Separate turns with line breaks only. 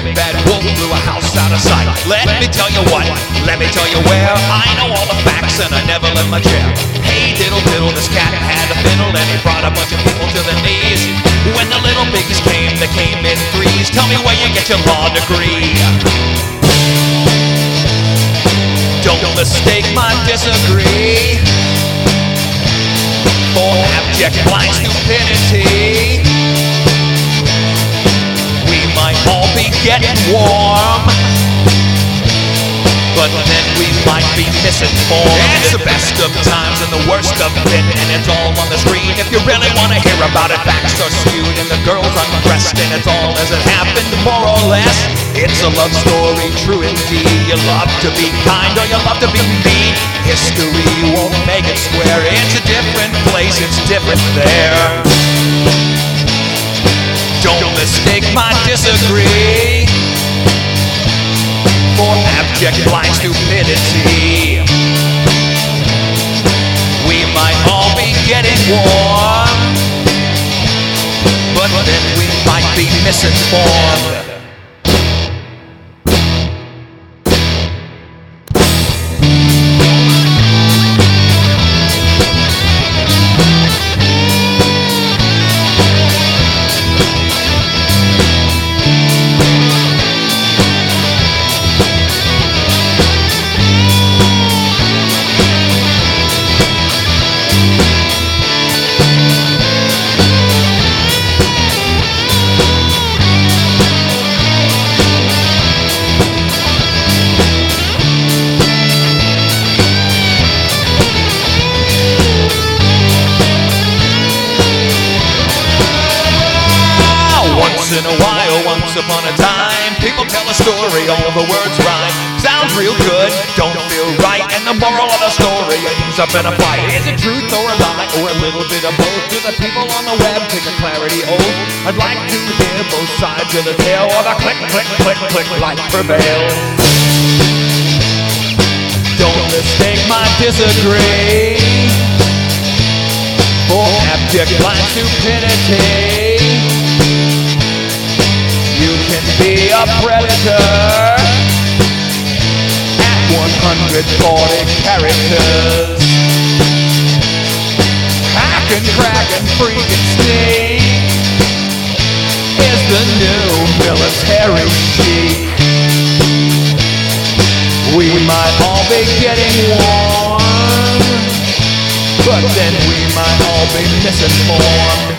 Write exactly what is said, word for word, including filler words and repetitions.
bad wolf blew a house out of sight. Let me tell you what, let me tell you where. I know all the facts and I never left my chair. Hey diddle diddle, this cat had a fiddle and he brought a bunch of people to their knees. When the little piggies came, they came in threes. Tell me where you get your law degree. Don't mistake my disagree for abject blind stupidity. We might all be getting warm, but then we might be misinformed. It's the best of times and the worst of it, and it's all on the screen. If you really want to hear about it, facts are skewed and the girls undressed, and it's all as it happened, more or less. It's a love story, true indeed. You love to be kind or you love to be mean. History won't make it square. It's a different place, it's different there. Don't mistake my disagree for abject blind stupidity. We might all be getting warm, but then we might be misinformed. Once in a while, once upon a time, people tell a story, all the words rhyme. Sounds real good, don't feel right, and the moral of the story ends up in a fight. Is it truth or a lie, or a little bit of both? Do the people on the web take a clarity oath? I'd like to hear both sides of the tale, or the click, click, click, click, like prevail. Don't mistake my disagree for abject blind stupidity. You can be a predator at one hundred forty characters. Hack and crack and freak and sneak is the new military chic. We might all be getting warm, but then we might all be misinformed.